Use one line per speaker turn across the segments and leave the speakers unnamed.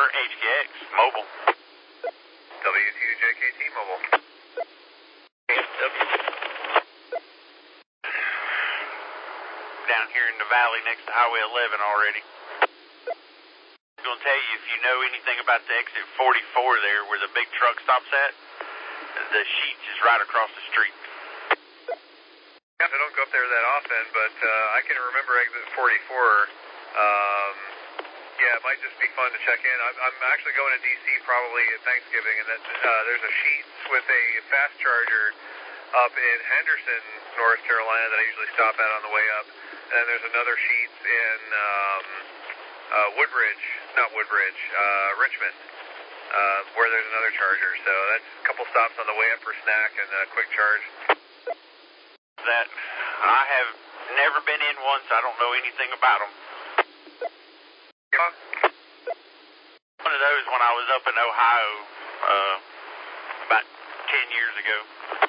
HKX, mobile.
W2JKT, mobile.
Down here in the valley next to Highway 11 already. I'm going to tell you, if you know anything about the exit 44 there where the big truck stops at, the Sheetz is right across the street.
I don't go up there that often, but I can remember exit 44. Yeah, it might just be fun to check in. I'm actually going to D.C. probably at Thanksgiving, and there's a Sheetz with a fast charger up in Henderson, North Carolina that I usually stop at on the way up. And then there's another Sheetz in Richmond, where there's another charger. So that's a couple stops on the way up for snack and a quick charge.
That I have never been in once. I don't know anything about them.
Yeah.
One of those when I was up in Ohio about 10 years ago.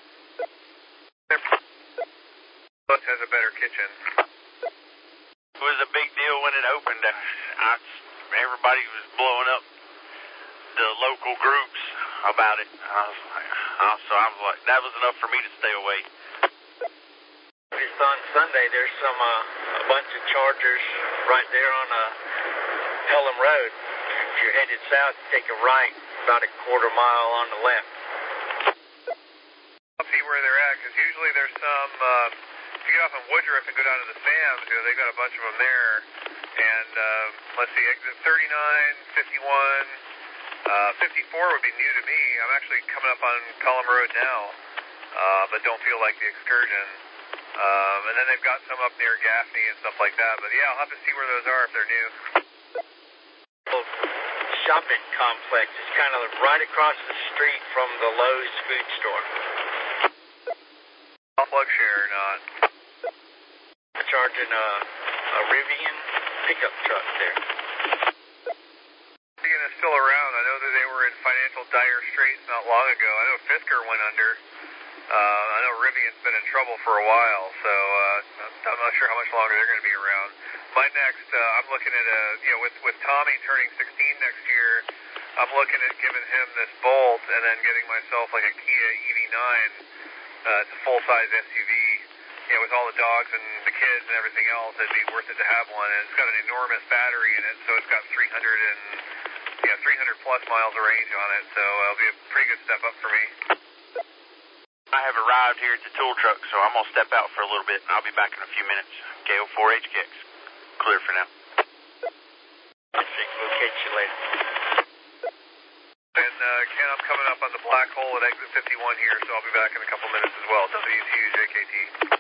Plus has a better kitchen.
It was a big deal when it opened. Everybody was blowing up the local groups about it. So I was like, that was enough for me to stay away.
On Sunday, there's a bunch of chargers right there on Pelham Road. If you're headed south, take a right about a quarter mile on the left.
I'll see where they're at, because usually there's some, if you get off on Woodruff and go down to the Sam's, they've got a bunch of them there. And let's see, exit 39, 51, 54 would be new to me. I'm actually coming up on Pelham Road now, but don't feel like the excursion. And then they've got some up near Gaffney and stuff like that. But yeah, I'll have to see where those are if they're new.
Shopping complex is kind of right across the street from the Lowe's food store.
Plug share or not?
Charging a Rivian pickup truck there.
Rivian is still around. I know that they were in financial dire straits not long ago. I know Fisker went under. I know Rivian's been in trouble for a while, so I'm not sure how much longer they're going to be around. My next, I'm looking at with Tommy turning 16 next year, I'm looking at giving him this Bolt and then getting myself like a Kia EV9. It's a full-size SUV. With all the dogs and the kids and everything else, it'd be worth it to have one. And it's got an enormous battery in it, so it's got 300 plus miles of range on it. So it'll be a pretty good step up for me.
I have arrived here at the tool truck, so I'm going to step out for a little bit, and I'll be back in a few minutes. KO4 HKX. Clear for now.
I think we'll catch you later.
And Ken, I'm coming up on the black hole at exit 51 here, so I'll be back in a couple minutes as well. W2JKT.